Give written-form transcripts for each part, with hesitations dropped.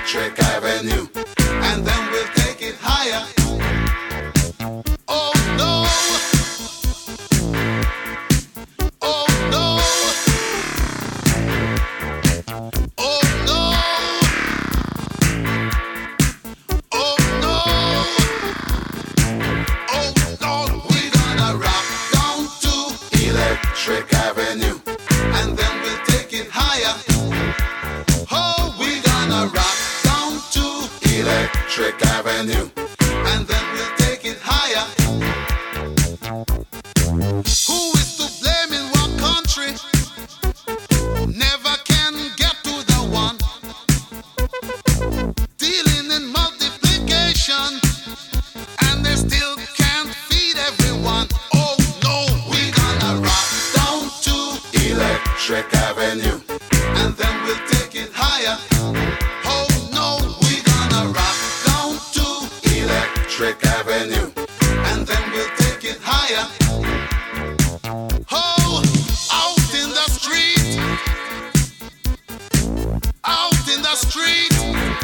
Electric Avenue, and then we'll take it higher. Oh no, oh no, oh no, oh no, oh Lord, we're gonna rock down to Electric Avenue, and then we'll take it higher. Oh, we're gonna rock down to Electric Avenue, and then we'll take it higher. Who is to blame in what country? Never can get to the one. Dealing in multiplication, and they still can't feed everyone. Oh no, we're gonna rock down to Electric Avenue, and then we'll take it higher. Oh no, we're gonna rock down to Electric Avenue, and then we'll take it higher. Oh, out in the street, out in the street,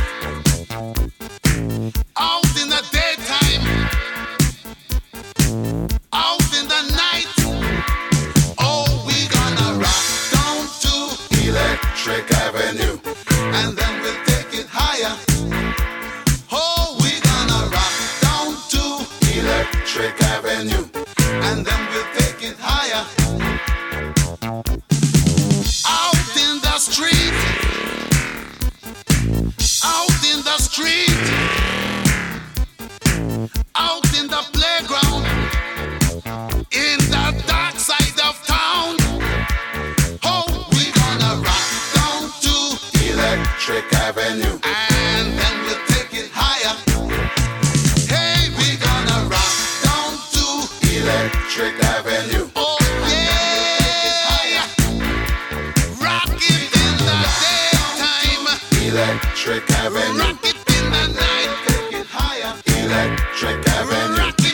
out in the daytime, out in the night. Oh, we're gonna rock down to Electric Avenue, and then we'll take it higher. Oh, we're gonna rock down to Electric Avenue, and then we'll take it higher. Out in the street, out in the street, out in the playground, in the dark side of town. Oh, we're gonna rock down to Electric Avenue, and then we'll take it higher. Hey, we're gonna rock down to Electric Avenue. Oh yeah, rock it in the daytime, Electric Avenue. Rock it in the night, take it higher, Electric Avenue. Rock